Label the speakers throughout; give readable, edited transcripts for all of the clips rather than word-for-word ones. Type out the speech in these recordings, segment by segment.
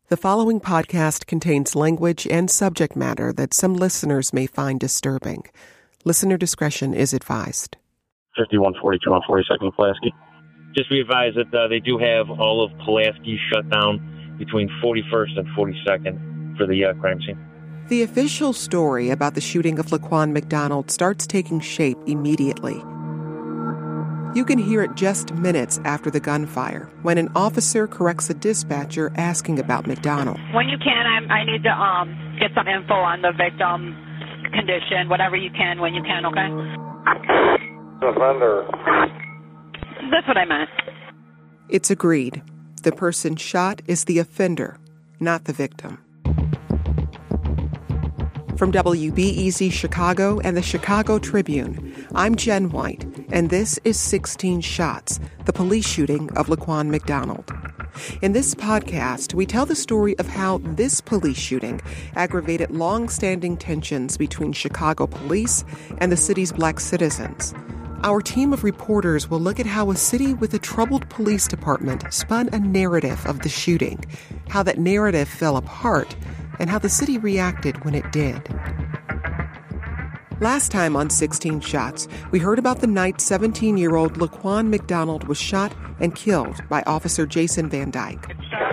Speaker 1: The following podcast contains language and subject matter that some listeners may find disturbing. Listener discretion is advised.
Speaker 2: 5142 on 42nd Pulaski. Just be advised that they do have all of Pulaski shut down between 41st and 42nd for the crime scene.
Speaker 1: The official story about the shooting of Laquan McDonald starts taking shape immediately. You can hear it just minutes after the gunfire, when an officer corrects a dispatcher asking about McDonald.
Speaker 3: When you can, I need to get some info on the victim condition, whatever you can, when you can, okay?
Speaker 4: Offender.
Speaker 3: That's what I meant.
Speaker 1: It's agreed. The person shot is the offender, not the victim. From WBEZ Chicago and the Chicago Tribune, I'm Jen White, and this is 16 Shots, the police shooting of Laquan McDonald. In this podcast, we tell the story of how this police shooting aggravated long-standing tensions between Chicago police and the city's black citizens. Our team of reporters will look at how a city with a troubled police department spun a narrative of the shooting, how that narrative fell apart, and how the city reacted when it did. Last time on 16 Shots, we heard about the night 17-year-old Laquan McDonald was shot and killed by Officer Jason Van Dyke.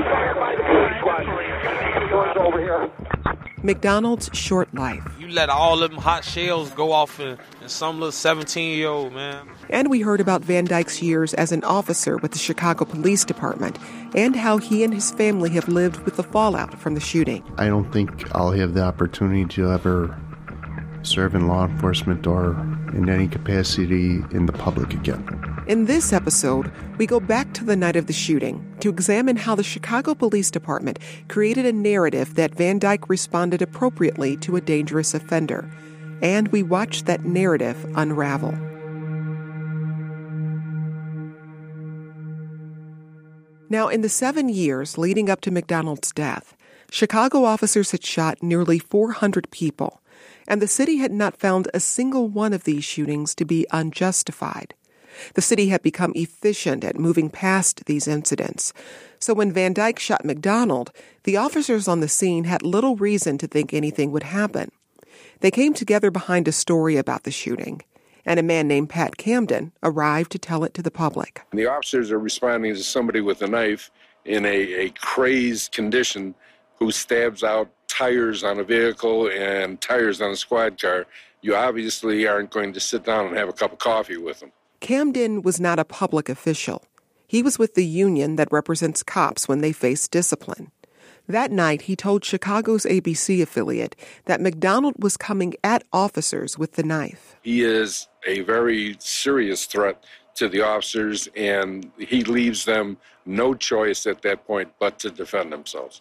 Speaker 1: McDonald's short life.
Speaker 5: You let all them hot shells go off in some little 17-year-old, man.
Speaker 1: And we heard about Van Dyke's years as an officer with the Chicago Police Department and how he and his family have lived with the fallout from the shooting.
Speaker 6: I don't think I'll have the opportunity to ever serve in law enforcement or in any capacity in the public again.
Speaker 1: In this episode, we go back to the night of the shooting to examine how the Chicago Police Department created a narrative that Van Dyke responded appropriately to a dangerous offender. And we watch that narrative unravel. Now, in the 7 years leading up to McDonald's death, Chicago officers had shot nearly 400 people, and the city had not found a single one of these shootings to be unjustified. The city had become efficient at moving past these incidents. So when Van Dyke shot McDonald, the officers on the scene had little reason to think anything would happen. They came together behind a story about the shooting, and a man named Pat Camden arrived to tell it to the public.
Speaker 4: The officers are responding to somebody with a knife in a crazed condition who stabs out tires on a vehicle and tires on a squad car. You obviously aren't going to sit down and have a cup of coffee with them.
Speaker 1: Camden was not a public official. He was with the union that represents cops when they face discipline. That night, he told Chicago's ABC affiliate that McDonald was coming at officers with the knife.
Speaker 4: He is a very serious threat to the officers, and he leaves them no choice at that point but to defend themselves.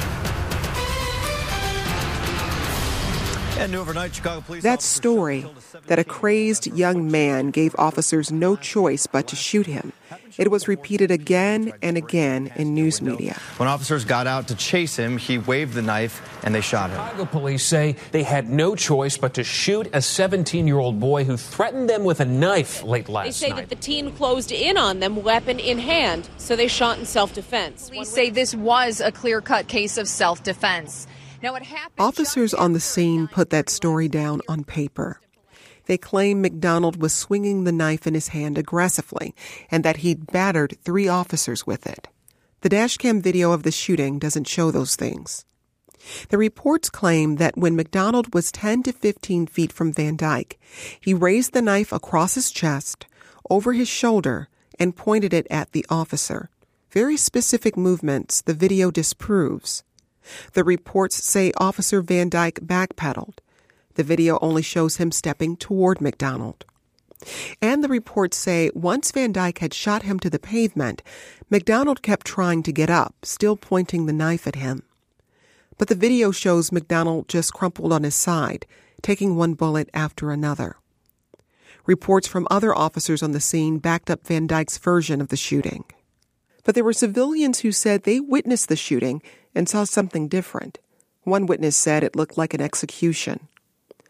Speaker 7: And overnight, Chicago police
Speaker 1: that story, that a crazed young man gave officers no choice but to shoot him, it was repeated again and again in news media.
Speaker 7: When officers got out to chase him, he waved the knife and they shot him.
Speaker 8: Chicago police say they had no choice but to shoot a 17-year-old boy who threatened them with a knife late last night.
Speaker 9: They say that the teen closed in on them, weapon in hand, so they shot in self-defense.
Speaker 10: Police say this was a clear-cut case of self-defense. Now, what happened?
Speaker 1: Officers on the scene put that story down on paper. They claim McDonald was swinging the knife in his hand aggressively and that he'd battered 3 officers with it. The dashcam video of the shooting doesn't show those things. The reports claim that when McDonald was 10 to 15 feet from Van Dyke, he raised the knife across his chest, over his shoulder, and pointed it at the officer. Very specific movements the video disproves. The reports say Officer Van Dyke backpedaled. The video only shows him stepping toward McDonald. And the reports say once Van Dyke had shot him to the pavement, McDonald kept trying to get up, still pointing the knife at him. But the video shows McDonald just crumpled on his side, taking one bullet after another. Reports from other officers on the scene backed up Van Dyke's version of the shooting. But there were civilians who said they witnessed the shooting and saw something different. One witness said it looked like an execution.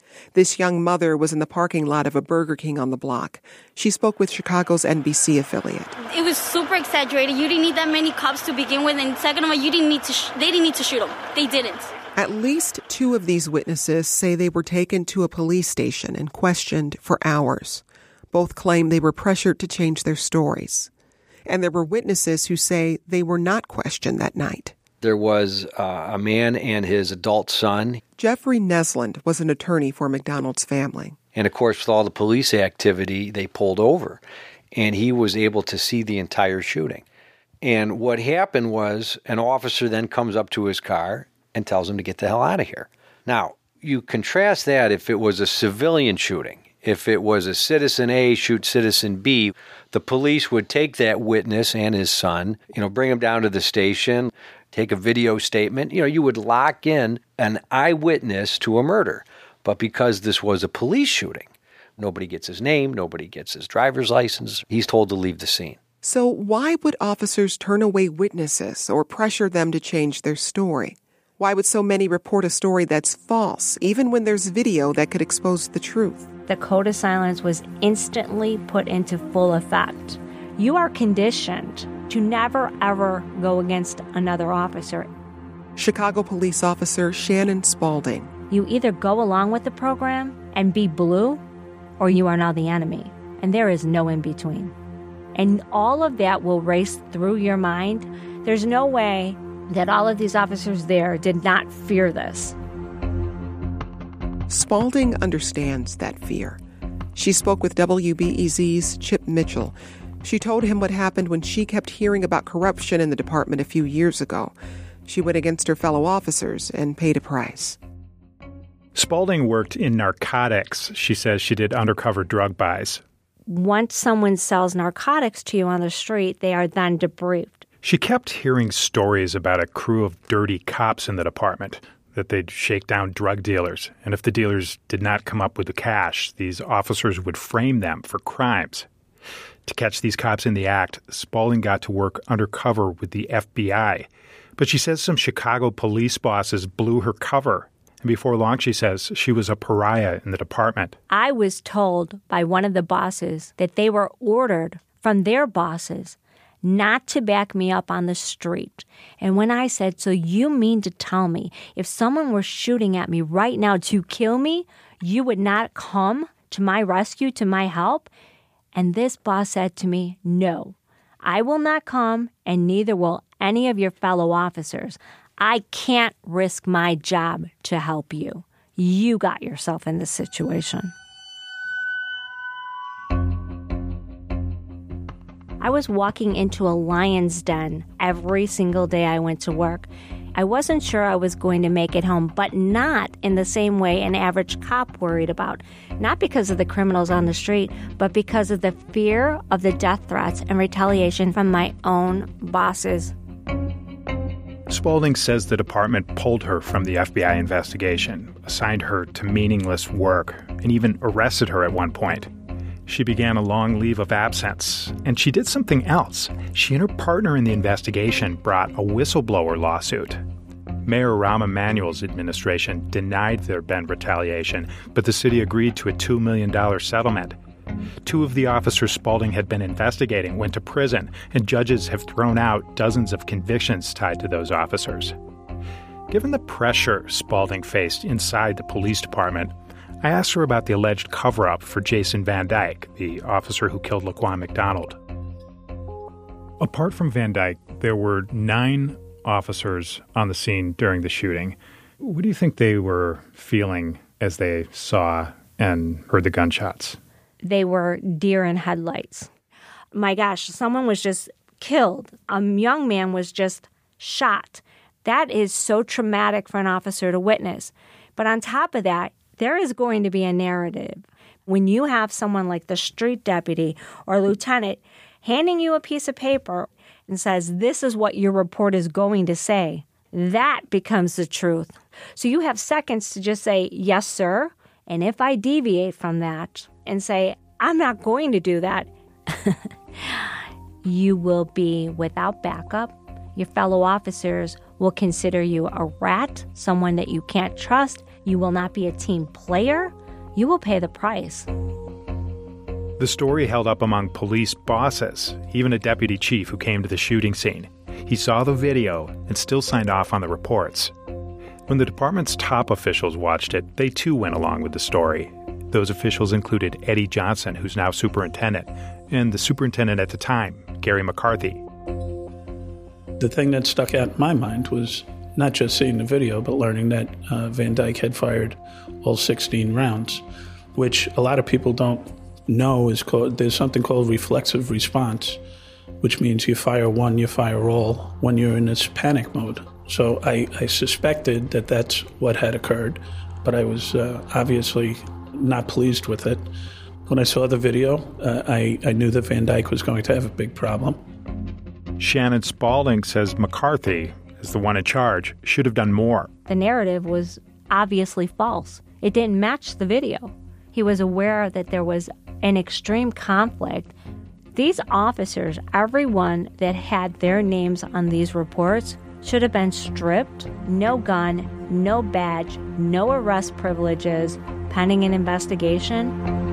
Speaker 1: This young mother was in the parking lot of a Burger King on the block. She spoke with Chicago's NBC affiliate.
Speaker 11: It was super exaggerated. You didn't need that many cops to begin with, and second of all, they didn't need to shoot them. They didn't.
Speaker 1: At least 2 of these witnesses say they were taken to a police station and questioned for hours. Both claim they were pressured to change their stories. And there were witnesses who say they were not questioned that night.
Speaker 12: There was a man and his adult son.
Speaker 1: Jeffrey Nesland was an attorney for McDonald's family.
Speaker 12: And of course, with all the police activity, they pulled over. And he was able to see the entire shooting. And what happened was an officer then comes up to his car and tells him to get the hell out of here. Now, you contrast that if it was a civilian shooting. If it was a citizen A shoot citizen B, the police would take that witness and his son, bring him down to the station, take a video statement. You would lock in an eyewitness to a murder. But because this was a police shooting, nobody gets his name, nobody gets his driver's license. He's told to leave the scene.
Speaker 1: So why would officers turn away witnesses or pressure them to change their story? Why would so many report a story that's false, even when there's video that could expose the truth?
Speaker 13: The code of silence was instantly put into full effect. You are conditioned to never, ever go against another officer.
Speaker 1: Chicago police officer Shannon Spalding.
Speaker 13: You either go along with the program and be blue, or you are now the enemy. And there is no in between. And all of that will race through your mind. There's no way that all of these officers there did not fear this.
Speaker 1: Spalding understands that fear. She spoke with WBEZ's Chip Mitchell. She told him what happened when she kept hearing about corruption in the department a few years ago. She went against her fellow officers and paid a price.
Speaker 14: Spalding worked in narcotics. She says she did undercover drug buys.
Speaker 13: Once someone sells narcotics to you on the street, they are then debriefed.
Speaker 14: She kept hearing stories about a crew of dirty cops in the department, that they'd shake down drug dealers, and if the dealers did not come up with the cash, these officers would frame them for crimes. To catch these cops in the act, Spalding got to work undercover with the FBI. But she says some Chicago police bosses blew her cover. And before long, she says, she was a pariah in the department.
Speaker 13: I was told by one of the bosses that they were ordered from their bosses not to back me up on the street. And when I said, so you mean to tell me if someone were shooting at me right now to kill me, you would not come to my rescue, to my help? And this boss said to me, no, I will not come, and neither will any of your fellow officers. I can't risk my job to help you. You got yourself in this situation. I was walking into a lion's den every single day I went to work. I wasn't sure I was going to make it home, but not in the same way an average cop worried about. Not because of the criminals on the street, but because of the fear of the death threats and retaliation from my own bosses.
Speaker 14: Spalding says the department pulled her from the FBI investigation, assigned her to meaningless work, and even arrested her at one point. She began a long leave of absence, and she did something else. She and her partner in the investigation brought a whistleblower lawsuit. Mayor Rahm Emanuel's administration denied there had been retaliation, but the city agreed to a $2 million settlement. 2 of the officers Spalding had been investigating went to prison, and judges have thrown out dozens of convictions tied to those officers. Given the pressure Spalding faced inside the police department, I asked her about the alleged cover-up for Jason Van Dyke, the officer who killed Laquan McDonald. Apart from Van Dyke, there were 9 officers on the scene during the shooting. What do you think they were feeling as they saw and heard the gunshots?
Speaker 13: They were deer in headlights. My gosh, someone was just killed. A young man was just shot. That is so traumatic for an officer to witness. But on top of that, there is going to be a narrative. When you have someone like the street deputy or lieutenant handing you a piece of paper and says, this is what your report is going to say, that becomes the truth. So you have seconds to just say, yes, sir. And if I deviate from that and say, I'm not going to do that, you will be without backup. Your fellow officers will consider you a rat, someone that you can't trust. You will not be a team player. you will pay the price.
Speaker 14: The story held up among police bosses, even a deputy chief who came to the shooting scene. He saw the video and still signed off on the reports. When the department's top officials watched it, they too went along with the story. Those officials included Eddie Johnson, who's now superintendent, and the superintendent at the time, Gary McCarthy.
Speaker 15: The thing that stuck out in my mind was not just seeing the video, but learning that Van Dyke had fired all 16 rounds, which a lot of people don't know is called, there's something called reflexive response, which means you fire one, you fire all when you're in this panic mode. So I suspected that that's what had occurred, but I was obviously not pleased with it. When I saw the video, I knew that Van Dyke was going to have a big problem.
Speaker 14: Shannon Spaulding says McCarthy, as the one in charge, should have done more.
Speaker 13: The narrative was obviously false. It didn't match the video. He was aware that there was an extreme conflict. These officers, everyone that had their names on these reports, should have been stripped, no gun, no badge, no arrest privileges, pending an investigation.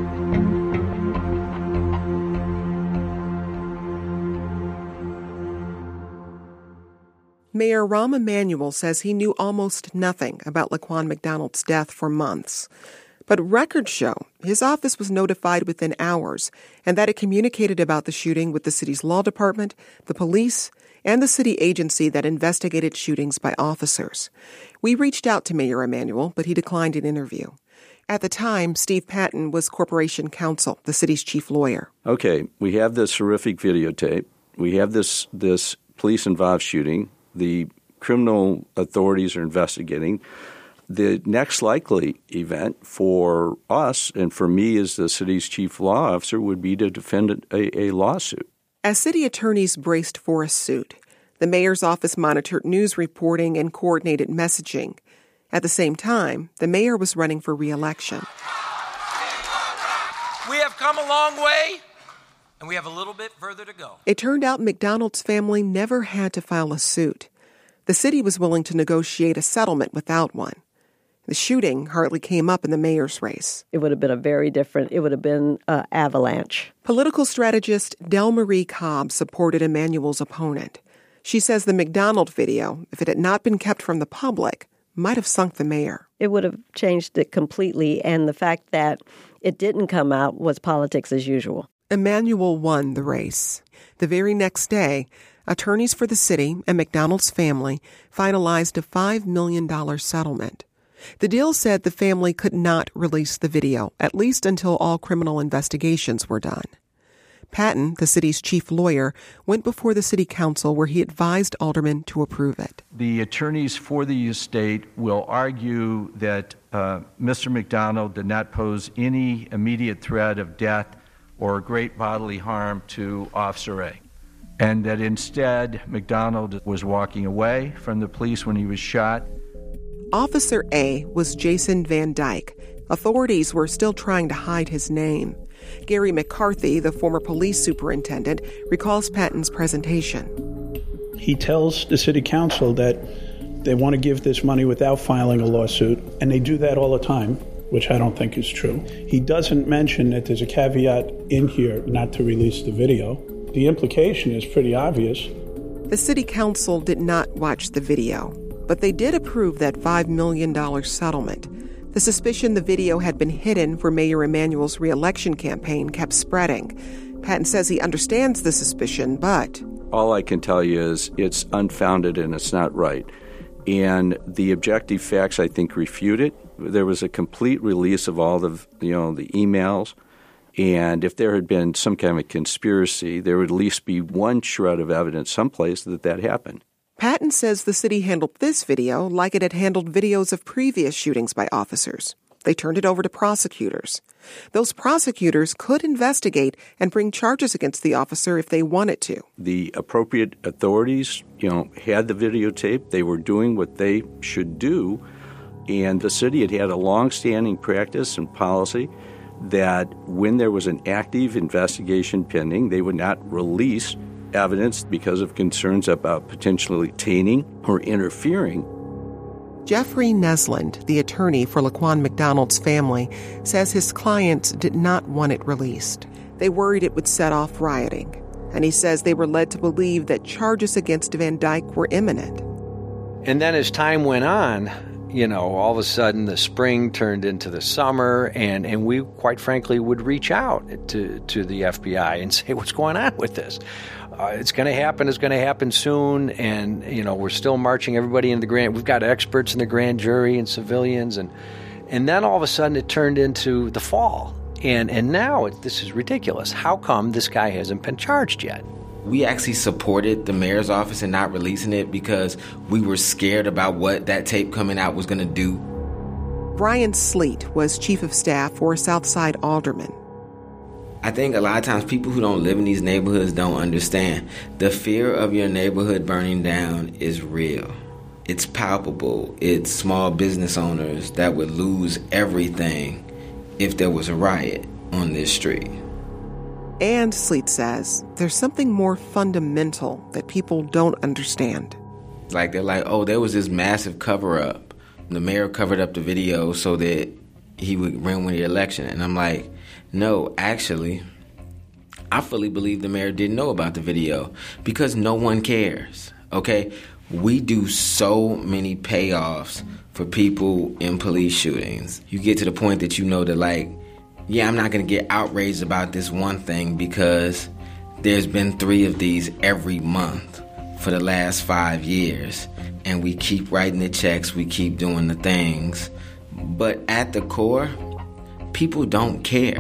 Speaker 1: Mayor Rahm Emanuel says he knew almost nothing about Laquan McDonald's death for months. But records show his office was notified within hours and that it communicated about the shooting with the city's law department, the police, and the city agency that investigated shootings by officers. We reached out to Mayor Emanuel, but he declined an interview. At the time, Steve Patton was corporation counsel, the city's chief lawyer.
Speaker 16: Okay, we have this horrific videotape. We have this police-involved shooting. The criminal authorities are investigating. The next likely event for us and for me as the city's chief law officer would be to defend a lawsuit.
Speaker 1: As city attorneys braced for a suit, the mayor's office monitored news reporting and coordinated messaging. At the same time, the mayor was running for re-election.
Speaker 17: We have come a long way, and we have a little bit further to go.
Speaker 1: It turned out McDonald's family never had to file a suit. The city was willing to negotiate a settlement without one. The shooting hardly came up in the mayor's race.
Speaker 18: It would have been it would have been avalanche.
Speaker 1: Political strategist Del Marie Cobb supported Emanuel's opponent. She says the McDonald video, if it had not been kept from the public, might have sunk the mayor.
Speaker 18: It would have changed it completely, and the fact that it didn't come out was politics as usual.
Speaker 1: Emanuel won the race. The very next day, attorneys for the city and McDonald's family finalized a $5 million settlement. The deal said the family could not release the video, at least until all criminal investigations were done. Patton, the city's chief lawyer, went before the city council where he advised aldermen to approve it.
Speaker 19: The attorneys for the estate will argue that Mr. McDonald did not pose any immediate threat of death or great bodily harm to Officer A, and that instead McDonald was walking away from the police when he was shot.
Speaker 1: Officer A was Jason Van Dyke. Authorities were still trying to hide his name. Gary McCarthy, the former police superintendent, recalls Patton's presentation.
Speaker 15: He tells the city council that they want to give this money without filing a lawsuit, and they do that all the time, which I don't think is true. He doesn't mention that there's a caveat in here not to release the video. The implication is pretty obvious.
Speaker 1: The city council did not watch the video, but they did approve that $5 million settlement. The suspicion the video had been hidden for Mayor Emanuel's re-election campaign kept spreading. Patton says he understands the suspicion, but...
Speaker 16: All I can tell you is it's unfounded and it's not right. And the objective facts, I think, refute it. There was a complete release of all the emails. And if there had been some kind of conspiracy, there would at least be one shred of evidence someplace that happened.
Speaker 1: Patton says the city handled this video like it had handled videos of previous shootings by officers. They turned it over to prosecutors. Those prosecutors could investigate and bring charges against the officer if they wanted to.
Speaker 16: The appropriate authorities, had the videotape. They were doing what they should do. And the city had a long-standing practice and policy that when there was an active investigation pending, they would not release evidence because of concerns about potentially tainting or interfering.
Speaker 1: Jeffrey Nesland, the attorney for Laquan McDonald's family, says his clients did not want it released. They worried it would set off rioting, and he says they were led to believe that charges against Van Dyke were imminent.
Speaker 12: And then as time went on, all of a sudden the spring turned into the summer, and we, quite frankly, would reach out to the FBI and say, what's going on with this? It's going to happen soon, and, we're still marching everybody into the grand. We've got experts in the grand jury and civilians, and then all of a sudden it turned into the fall. And now this is ridiculous. How come this guy hasn't been charged yet?
Speaker 20: We actually supported the mayor's office in not releasing it because we were scared about what that tape coming out was going to do.
Speaker 1: Brian Sleet was chief of staff for Southside Alderman.
Speaker 20: I think a lot of times people who don't live in these neighborhoods don't understand. The fear of your neighborhood burning down is real. It's palpable. It's small business owners that would lose everything if there was a riot on this street.
Speaker 1: And Sleet says there's something more fundamental that people don't understand.
Speaker 20: They're like, oh, there was this massive cover-up. The mayor covered up the video so that he would win the election. And I'm like, no, actually, I fully believe the mayor didn't know about the video because no one cares, okay? We do so many payoffs for people in police shootings. You get to the point that that, I'm not going to get outraged about this one thing because there's been 3 of these every month for the last 5 years. And we keep writing the checks, we keep doing the things. But at the core, people don't care.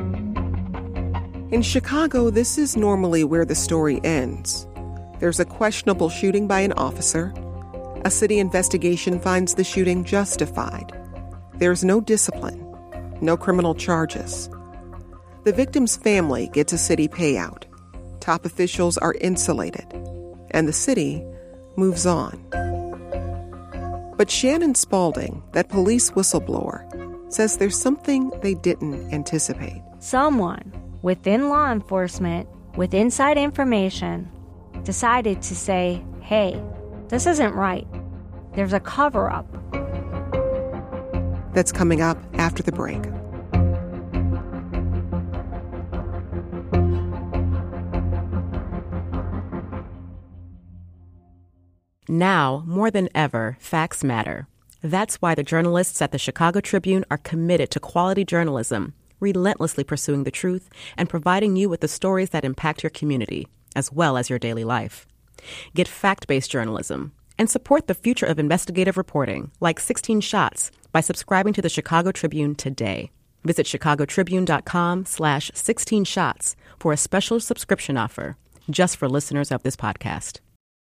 Speaker 1: In Chicago, this is normally where the story ends. There's a questionable shooting by an officer. A city investigation finds the shooting justified. There's no discipline. No criminal charges. The victim's family gets a city payout. Top officials are insulated. And the city moves on. But Shannon Spalding, that police whistleblower, says there's something they didn't anticipate.
Speaker 13: Someone within law enforcement, with inside information, decided to say, hey, this isn't right. There's a cover-up.
Speaker 1: That's coming up after the break.
Speaker 21: Now, more than ever, facts matter. That's why the journalists at the Chicago Tribune are committed to quality journalism, relentlessly pursuing the truth and providing you with the stories that impact your community, as well as your daily life. Get fact-based journalism and support the future of investigative reporting, like 16 Shots, by subscribing to the Chicago Tribune today. Visit chicagotribune.com/16shots for a special subscription offer just for listeners of this podcast.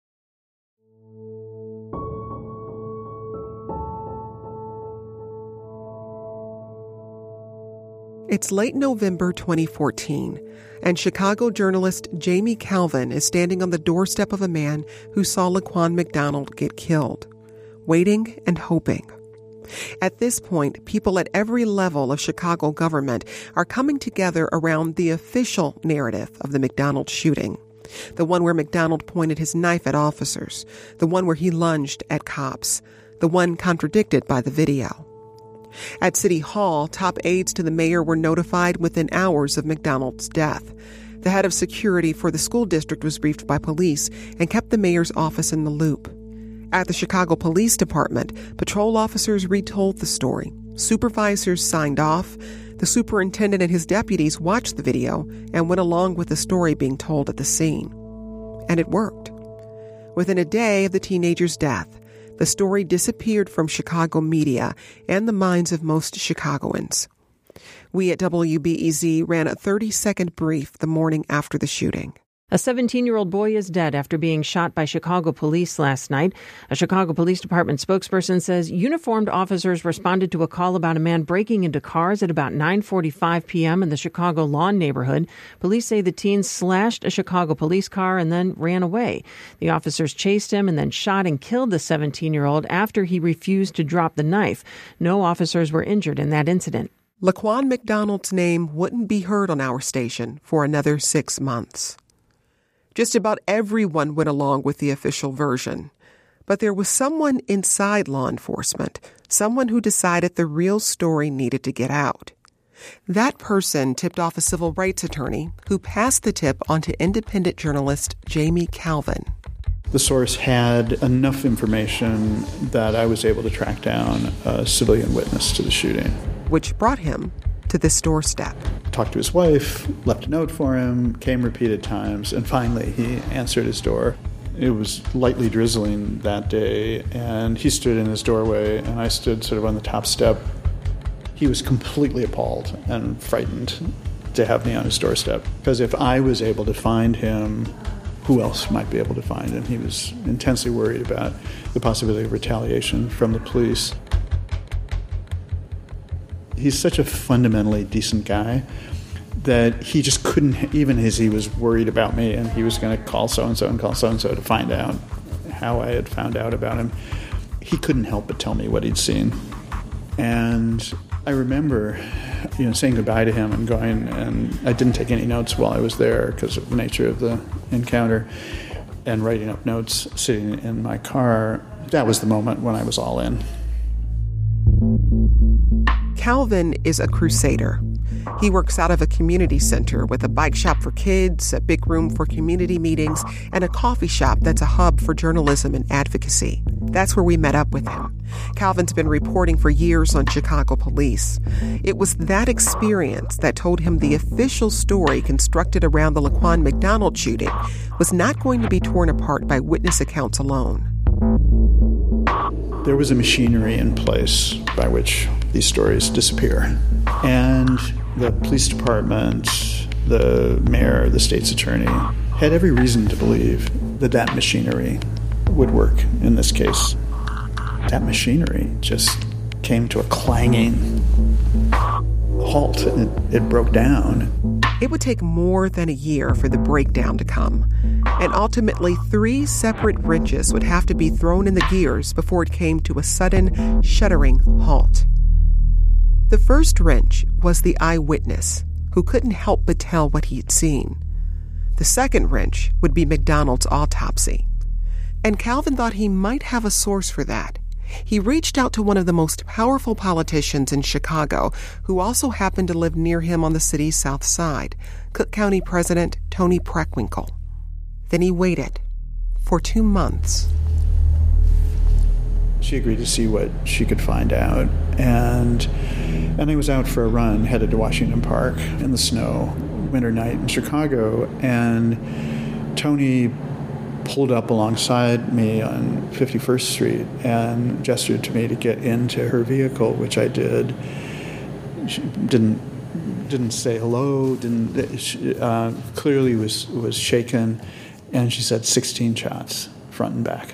Speaker 1: It's late November 2014, and Chicago journalist Jamie Calvin is standing on the doorstep of a man who saw Laquan McDonald get killed, waiting and hoping. At this point, people at every level of Chicago government are coming together around the official narrative of the McDonald shooting, the one where McDonald pointed his knife at officers, the one where he lunged at cops, the one contradicted by the video. At City Hall, top aides to the mayor were notified within hours of McDonald's death. The head of security for the school district was briefed by police and kept the mayor's office in the loop. At the Chicago Police Department, patrol officers retold the story. Supervisors signed off. The superintendent and his deputies watched the video and went along with the story being told at the scene. And it worked. Within a day of the teenager's death, the story disappeared from Chicago media and the minds of most Chicagoans. We at WBEZ ran a 30-second brief the morning after the shooting.
Speaker 22: A 17-year-old boy is dead after being shot by Chicago police last night. A Chicago Police Department spokesperson says uniformed officers responded to a call about a man breaking into cars at about 9:45 p.m. in the Chicago Lawn neighborhood. Police say the teen slashed a Chicago police car and then ran away. The officers chased him and then shot and killed the 17-year-old after he refused to drop the knife. No officers were injured in that incident.
Speaker 1: Laquan McDonald's name wouldn't be heard on our station for another 6 months. Just about everyone went along with the official version. But there was someone inside law enforcement, someone who decided the real story needed to get out. That person tipped off a civil rights attorney who passed the tip on to independent journalist Jamie Calvin.
Speaker 15: The source had enough information that I was able to track down a civilian witness to the shooting.
Speaker 1: Which brought him to this doorstep.
Speaker 15: Talked to his wife, left a note for him, came repeated times, and finally he answered his door. It was lightly drizzling that day, and he stood in his doorway, and I stood sort of on the top step. He was completely appalled and frightened to have me on his doorstep, because if I was able to find him, who else might be able to find him? He was intensely worried about the possibility of retaliation from the police. He's such a fundamentally decent guy that he just couldn't, even as he was worried about me and he was going to call so-and-so and call so-and-so to find out how I had found out about him, he couldn't help but tell me what he'd seen. And I remember, saying goodbye to him and going, and I didn't take any notes while I was there because of the nature of the encounter, and writing up notes sitting in my car. That was the moment when I was all in.
Speaker 1: Calvin is a crusader. He works out of a community center with a bike shop for kids, a big room for community meetings, and a coffee shop that's a hub for journalism and advocacy. That's where we met up with him. Calvin's been reporting for years on Chicago police. It was that experience that told him the official story constructed around the Laquan McDonald shooting was not going to be torn apart by witness accounts alone.
Speaker 15: There was a machinery in place by which these stories disappear. And the police department, the mayor, the state's attorney had every reason to believe that that machinery would work in this case. That machinery just came to a clanging halt, and it broke down.
Speaker 1: It would take more than a year for the breakdown to come, and ultimately 3 separate wrenches would have to be thrown in the gears before it came to a sudden, shuddering halt. The first wrench was the eyewitness, who couldn't help but tell what he'd seen. The second wrench would be McDonald's autopsy. And Calvin thought he might have a source for that. He reached out to one of the most powerful politicians in Chicago, who also happened to live near him on the city's south side, Cook County President Toni Preckwinkle. Then he waited for 2 months.
Speaker 15: She agreed to see what she could find out, and I was out for a run, headed to Washington Park in the snow, winter night in Chicago, and Toni pulled up alongside me on 51st Street and gestured to me to get into her vehicle, which I did. She didn't say hello, clearly was shaken, and she said 16 shots, front and back.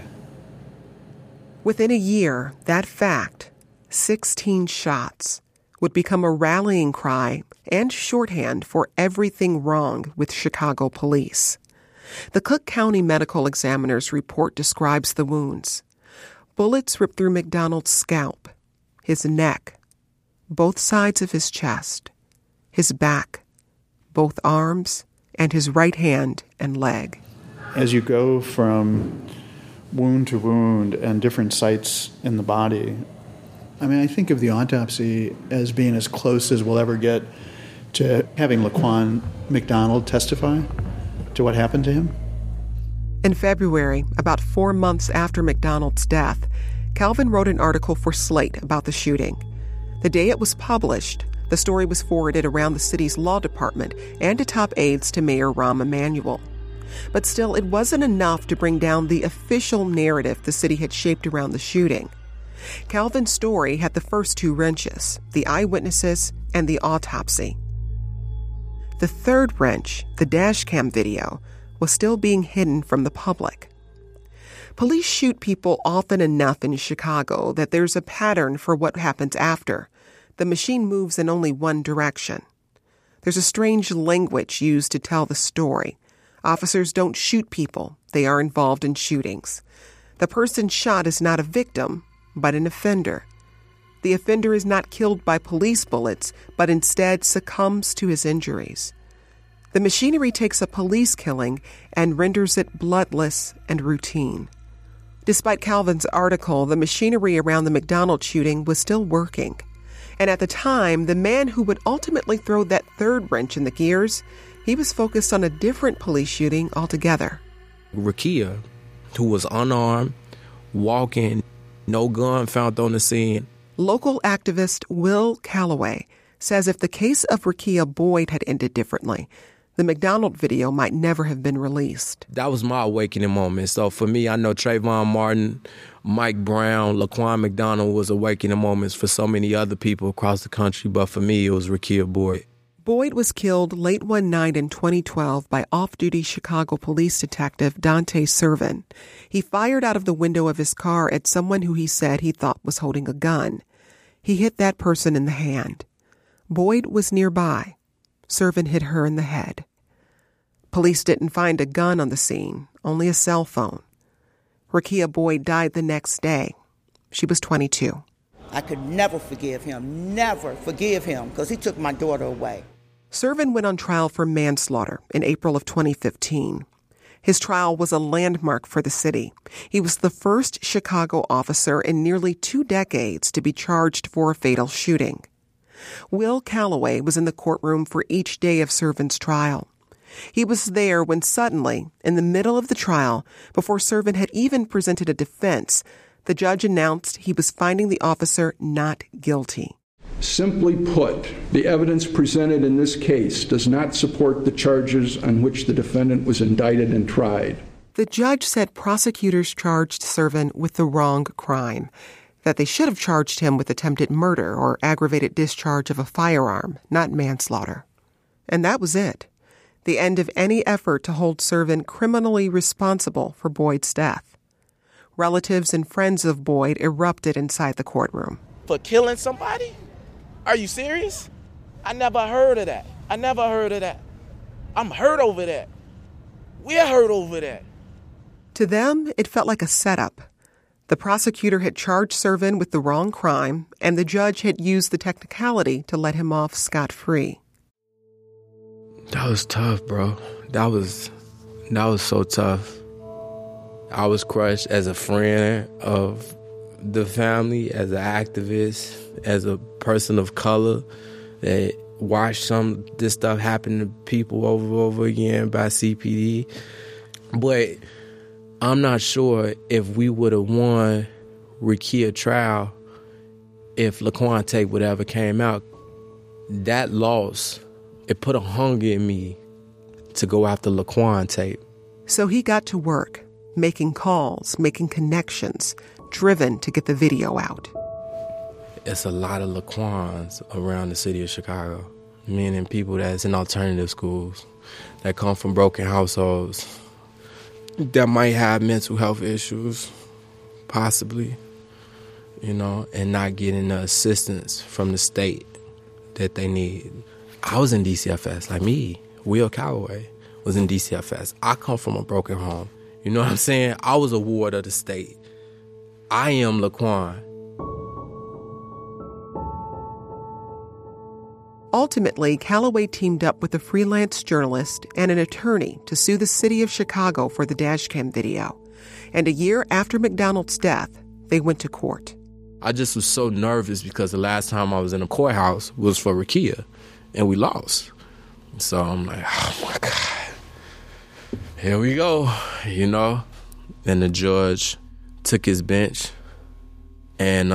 Speaker 1: Within a year, that fact, 16 shots, would become a rallying cry and shorthand for everything wrong with Chicago police. The Cook County Medical Examiner's report describes the wounds. Bullets ripped through McDonald's scalp, his neck, both sides of his chest, his back, both arms, and his right hand and leg.
Speaker 15: As you go from wound to wound and different sites in the body, I think of the autopsy as being as close as we'll ever get to having Laquan McDonald testify to what happened to him.
Speaker 1: In February, about 4 months after McDonald's death, Calvin wrote an article for Slate about the shooting. The day it was published, the story was forwarded around the city's law department and to top aides to Mayor Rahm Emanuel. But still, it wasn't enough to bring down the official narrative the city had shaped around the shooting. Calvin's story had the first 2 wrenches, the eyewitnesses and the autopsy. The third wrench, the dashcam video, was still being hidden from the public. Police shoot people often enough in Chicago that there's a pattern for what happens after. The machine moves in only one direction. There's a strange language used to tell the story. Officers don't shoot people. They are involved in shootings. The person shot is not a victim, but an offender. The offender is not killed by police bullets, but instead succumbs to his injuries. The machinery takes a police killing and renders it bloodless and routine. Despite Calvin's article, the machinery around the McDonald shooting was still working. And at the time, the man who would ultimately throw that third wrench in the gears, he was focused on a different police shooting altogether.
Speaker 2: Rekia, who was unarmed, walking, no gun found on the scene.
Speaker 1: Local activist Will Calloway says if the case of Rekia Boyd had ended differently, the McDonald video might never have been released.
Speaker 2: That was my awakening moment. So for me, I know Trayvon Martin, Mike Brown, Laquan McDonald was awakening moments for so many other people across the country, but for me, it was Rekia Boyd.
Speaker 1: Boyd was killed late one night in 2012 by off-duty Chicago police detective Dante Servin. He fired out of the window of his car at someone who he said he thought was holding a gun. He hit that person in the hand. Boyd was nearby. Servin hit her in the head. Police didn't find a gun on the scene, only a cell phone. Rekia Boyd died the next day. She was 22.
Speaker 3: I could never forgive him, because he took my daughter away.
Speaker 1: Servin went on trial for manslaughter in April of 2015. His trial was a landmark for the city. He was the first Chicago officer in nearly 2 decades to be charged for a fatal shooting. Will Calloway was in the courtroom for each day of Servin's trial. He was there when suddenly, in the middle of the trial, before Servin had even presented a defense, the judge announced he was finding the officer not guilty.
Speaker 23: Simply put, the evidence presented in this case does not support the charges on which the defendant was indicted and tried.
Speaker 1: The judge said prosecutors charged Servin with the wrong crime, that they should have charged him with attempted murder or aggravated discharge of a firearm, not manslaughter. And that was it. The end of any effort to hold Servin criminally responsible for Boyd's death. Relatives and friends of Boyd erupted inside the courtroom.
Speaker 24: For killing somebody? Are you serious? I never heard of that. I'm hurt over that. We're hurt over that.
Speaker 1: To them, it felt like a setup. The prosecutor had charged Servin with the wrong crime, and the judge had used the technicality to let him off scot-free.
Speaker 2: That was tough, bro. That was so tough. I was crushed as a friend of the family, as an activist, as a person of color that watched some of this stuff happen to people over again by CPD. But I'm not sure if we would have won Rekia trial if Laquan tape would ever came out. That loss, it put a hunger in me to go after Laquan tape.
Speaker 1: So he got to work, making calls, making connections, driven to get the video out.
Speaker 2: It's a lot of Laquans around the city of Chicago, meaning people that's in alternative schools, that come from broken households, that might have mental health issues, possibly, and not getting the assistance from the state that they need. I was in DCFS, like me. Will Calloway was in DCFS. I come from a broken home. You know what I'm saying? I was a ward of the state. I am Laquan.
Speaker 1: Ultimately, Calloway teamed up with a freelance journalist and an attorney to sue the city of Chicago for the dashcam video. And a year after McDonald's death, they went to court.
Speaker 2: I just was so nervous because the last time I was in a courthouse was for Rekia, and we lost. So I'm like, oh my God, here we go, And the judge took his bench, and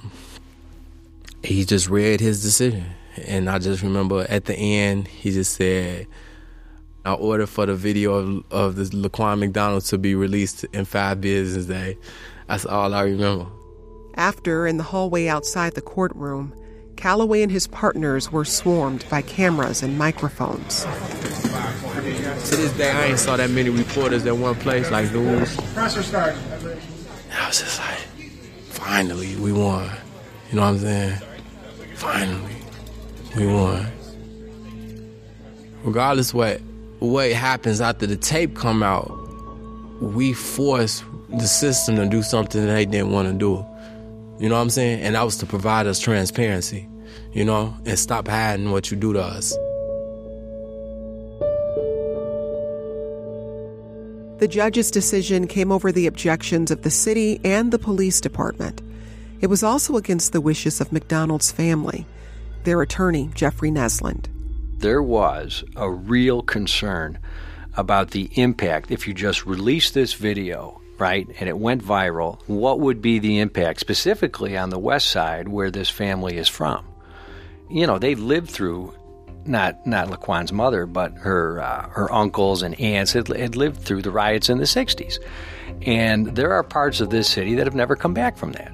Speaker 2: he just read his decision. And I just remember at the end, he just said, I order for the video of the Laquan McDonald to be released in 5 business days. That's all I remember.
Speaker 1: After, in the hallway outside the courtroom, Calloway and his partners were swarmed by cameras and microphones.
Speaker 2: To this day, I ain't saw that many reporters at one place, like news. Pressure start. I was just like, finally, we won. You know what I'm saying? Finally, we won. Regardless what happens after the tape come out, we forced the system to do something that they didn't want to do. You know what I'm saying? And that was to provide us transparency, and stop hiding what you do to us.
Speaker 1: The judge's decision came over the objections of the city and the police department. It was also against the wishes of McDonald's family, their attorney, Jeffrey Nesland.
Speaker 12: There was a real concern about the impact if you just released this video, right, and it went viral. What would be the impact specifically on the West Side where this family is from? You know, they lived through, not Laquan's mother, but her uncles and aunts had lived through the riots in the 60s. And there are parts of this city that have never come back from that.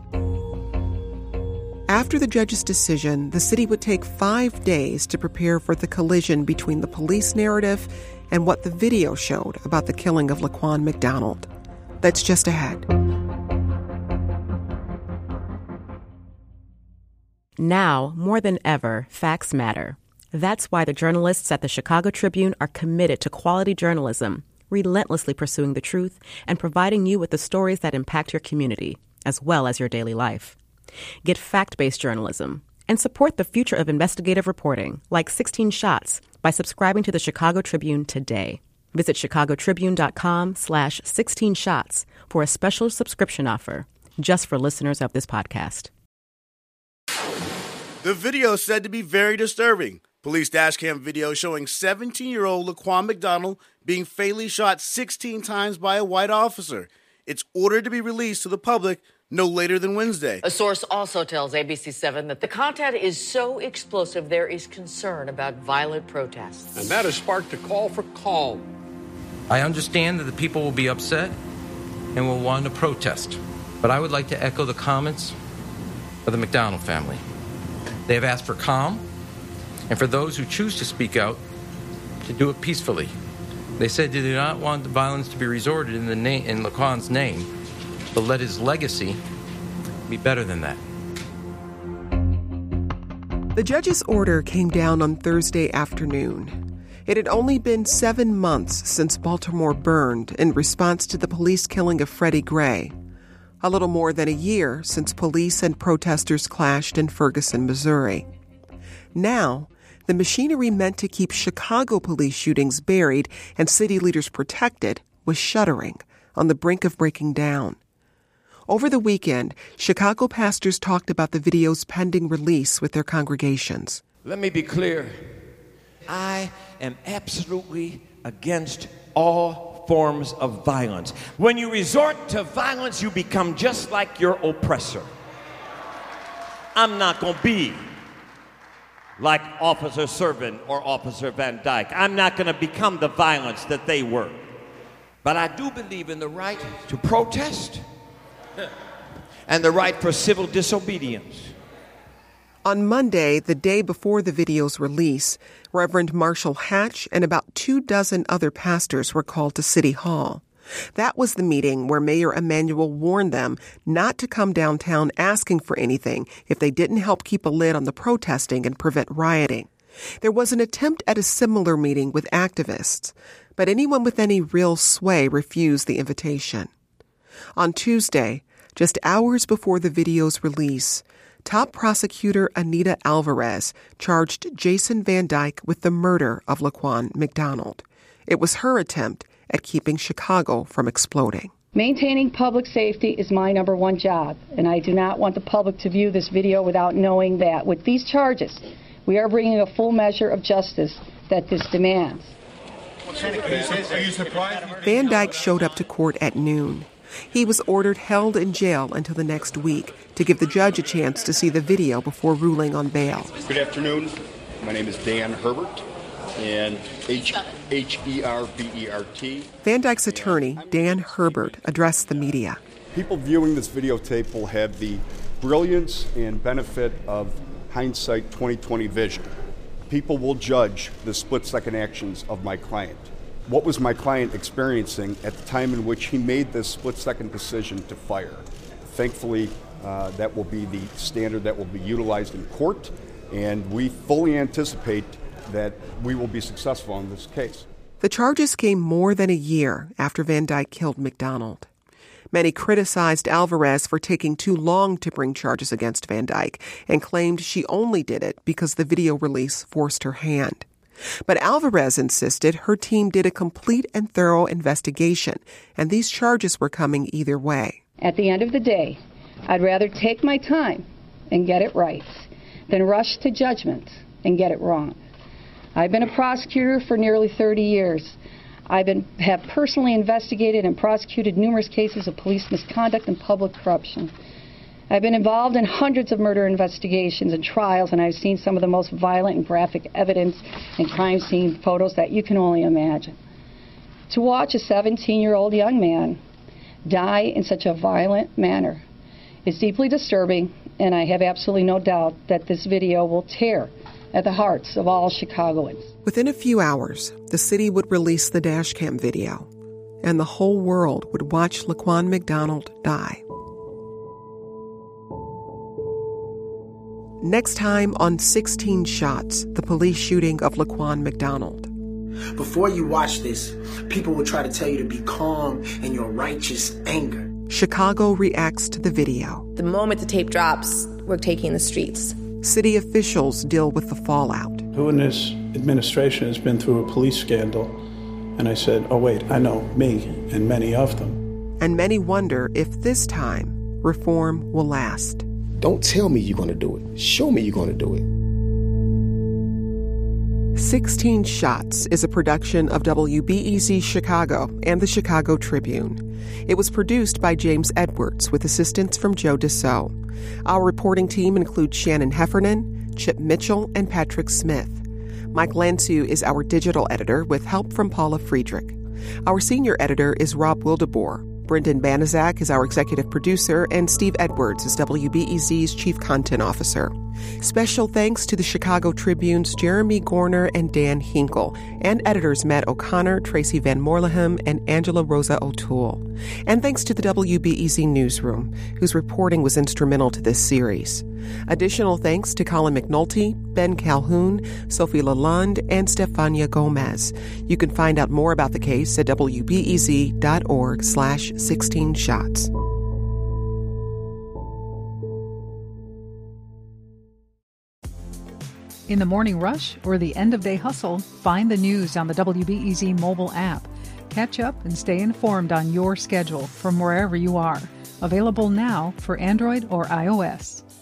Speaker 1: After the judge's decision, the city would take 5 days to prepare for the collision between the police narrative and what the video showed about the killing of Laquan McDonald. That's just ahead.
Speaker 21: Now, more than ever, facts matter. That's why the journalists at the Chicago Tribune are committed to quality journalism, relentlessly pursuing the truth and providing you with the stories that impact your community, as well as your daily life. Get fact-based journalism and support the future of investigative reporting like 16 Shots by subscribing to the Chicago Tribune today. Visit chicagotribune.com/16shots for a special subscription offer just for listeners of this podcast.
Speaker 4: The video is said to be very disturbing. Police dashcam video showing 17-year-old Laquan McDonald being fatally shot 16 times by a white officer. It's ordered to be released to the public no later than Wednesday.
Speaker 5: A source also tells ABC7 that the content is so explosive there is concern about violent protests.
Speaker 6: And that has sparked a call for calm.
Speaker 17: I understand that the people will be upset and will want to protest, but I would like to echo the comments of the McDonald family. They have asked for calm, and for those who choose to speak out, to do it peacefully. They said they do not want the violence to be resorted in Laquan's name, but let his legacy be better than that.
Speaker 1: The judge's order came down on Thursday afternoon. It had only been 7 months since Baltimore burned in response to the police killing of Freddie Gray. A little more than a year since police and protesters clashed in Ferguson, Missouri. Now, the machinery meant to keep Chicago police shootings buried and city leaders protected was shuddering, on the brink of breaking down. Over the weekend, Chicago pastors talked about the video's pending release with their congregations.
Speaker 7: Let me be clear. I am absolutely against all forms of violence. When you resort to violence, you become just like your oppressor. I'm not going to be like Officer Servin or Officer Van Dyke. I'm not going to become the violence that they were. But I do believe in the right to protest and the right for civil disobedience.
Speaker 1: On Monday, the day before the video's release, Reverend Marshall Hatch and about 24 other pastors were called to City Hall. That was the meeting where Mayor Emanuel warned them not to come downtown asking for anything if they didn't help keep a lid on the protesting and prevent rioting. There was an attempt at a similar meeting with activists, but anyone with any real sway refused the invitation. On Tuesday, just hours before the video's release, top prosecutor Anita Alvarez charged Jason Van Dyke with the murder of Laquan McDonald. It was her attempt at keeping Chicago from exploding.
Speaker 25: Maintaining public safety is my number one job, and I do not want the public to view this video without knowing that with these charges, we are bringing a full measure of justice that this demands.
Speaker 1: Van Dyke showed up to court at noon. He was ordered held in jail until the next week to give the judge a chance to see the video before ruling on bail.
Speaker 26: Good afternoon. My name is Dan Herbert, and H-E-R-B-E-R-T.
Speaker 1: Van Dyke's attorney, Dan Herbert, addressed the media.
Speaker 26: People viewing this videotape will have the brilliance and benefit of hindsight 20/20 vision. People will judge the split-second actions of my client. What was my client experiencing at the time in which he made this split-second decision to fire? Thankfully, that will be the standard that will be utilized in court, and we fully anticipate that we will be successful in this case.
Speaker 1: The charges came more than a year after Van Dyke killed McDonald. Many criticized Alvarez for taking too long to bring charges against Van Dyke and claimed she only did it because the video release forced her hand. But Alvarez insisted her team did a complete and thorough investigation, and these charges were coming either way.
Speaker 25: At the end of the day, I'd rather take my time and get it right than rush to judgment and get it wrong. I've been a prosecutor for nearly 30 years. Have personally investigated and prosecuted numerous cases of police misconduct and public corruption. I've been involved in hundreds of murder investigations and trials, and I've seen some of the most violent and graphic evidence and crime scene photos that you can only imagine. To watch a 17-year-old young man die in such a violent manner is deeply disturbing, and I have absolutely no doubt that this video will tear at the hearts of all Chicagoans.
Speaker 1: Within a few hours, the city would release the dashcam video, and the whole world would watch Laquan McDonald die. Next time on 16 Shots, the police shooting of Laquan McDonald.
Speaker 8: Before you watch this, people will try to tell you to be calm in your righteous anger.
Speaker 1: Chicago reacts to the video.
Speaker 9: The moment the tape drops, we're taking the streets.
Speaker 1: City officials deal with the fallout.
Speaker 15: Who in this administration has been through a police scandal? And I said, oh wait, I know, me and many of them.
Speaker 1: And many wonder if this time reform will last.
Speaker 8: Don't tell me you're going to do it. Show me you're going to do it.
Speaker 1: 16 Shots is a production of WBEZ Chicago and the Chicago Tribune. It was produced by James Edwards with assistance from Joe Dussault. Our reporting team includes Shannon Heffernan, Chip Mitchell, and Patrick Smith. Mike Lansu is our digital editor with help from Paula Friedrich. Our senior editor is Rob Wildeboer. Brendan Banaszak is our executive producer, and Steve Edwards is WBEZ's chief content officer. Special thanks to the Chicago Tribune's Jeremy Gorner and Dan Hinkle, and editors Matt O'Connor, Tracy Van Moorleham, and Angela Rosa O'Toole. And thanks to the WBEZ Newsroom, whose reporting was instrumental to this series. Additional thanks to Colin McNulty, Ben Calhoun, Sophie Lalonde, and Stefania Gomez. You can find out more about the case at wbez.org/16shots.
Speaker 10: In the morning rush or the end-of-day hustle, find the news on the WBEZ mobile app. Catch up and stay informed on your schedule from wherever you are. Available now for Android or iOS.